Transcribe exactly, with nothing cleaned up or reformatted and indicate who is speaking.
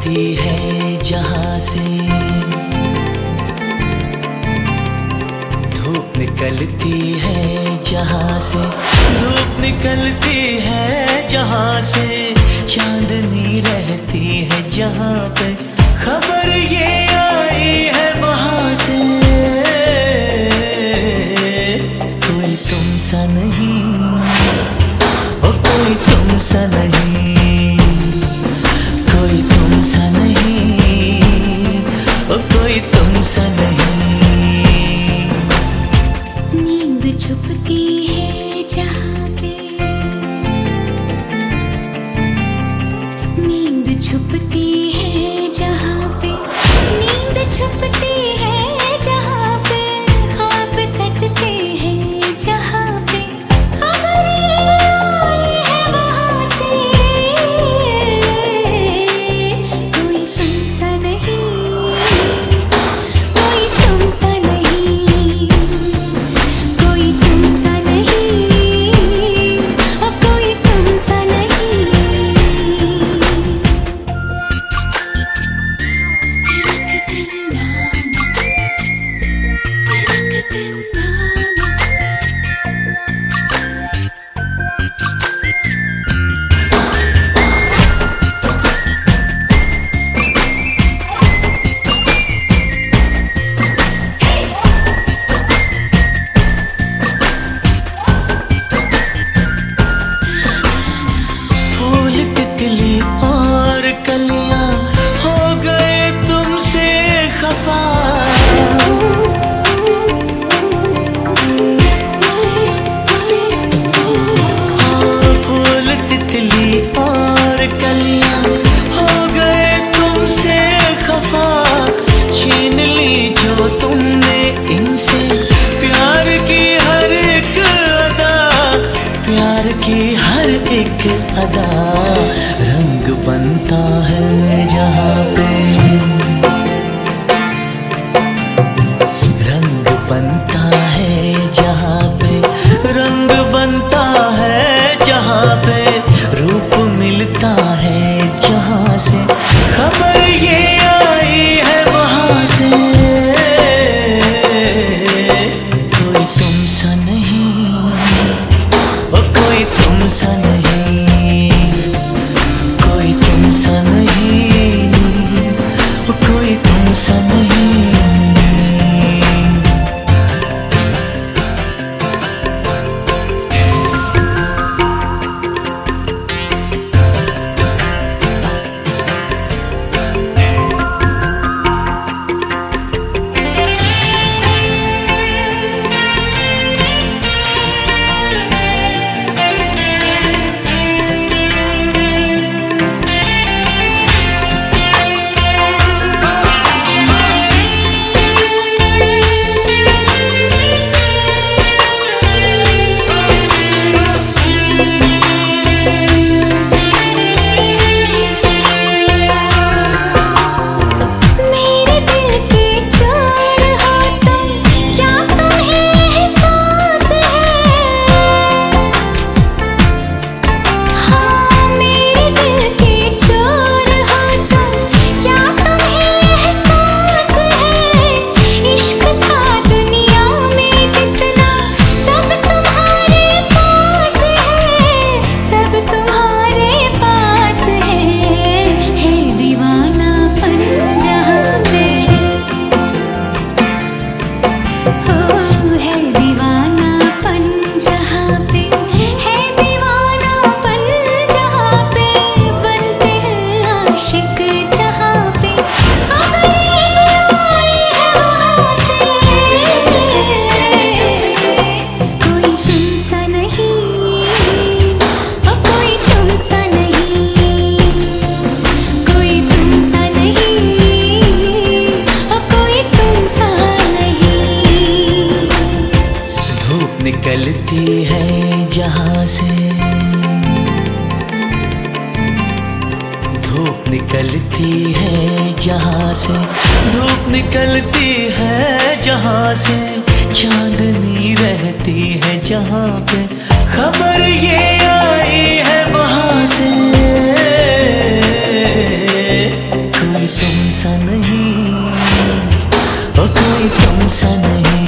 Speaker 1: निकलती है जहां से, धूप निकलती है जहां से, धूप निकलती है जहां से, चांदनी रहती है जहां पे, खबर ये आई है वहां से। कोई तुम सा नहीं, ओ कोई तुम सा नहीं, कोई तुम सा नहीं, ओ कोई तुम सा नहीं।
Speaker 2: नींद छुपती है जहां पे, नींद छुपती है जहां पे, नींद छुपती है जहां पे, ख्वाब सजते हैं जहां पे, खबर ये आई है वहां से। कोई तुम सा नहीं, कोई तुम सा नहीं, कोई तुम सा नहीं, ओ कोई तुम सा नहीं।
Speaker 1: फूल तितली और कलियां हो गए तुमसे खफा, फूल तितली और कलियां हो गए तुमसे खफा, छीन ली जो तुमने इनसे प्यार की हर एक अदा, प्यार की हर एक अदा। रंग बनता है जहां पे, रंग बनता है जहां पे, रंग बनता है जहां पे, रूप मिलता है जहां से, खबर ये आई है वहां से। कोई तुम सा नहीं, ओ कोई तुम सा नहीं, कोई तुम सा नहीं, ओ कोई तुम सा नहीं। निकलती है जहां से, धूप निकलती है जहां से, धूप निकलती है जहां से, चांदनी रहती है जहां पे, खबर ये आई है वहां से। तुम सा नहीं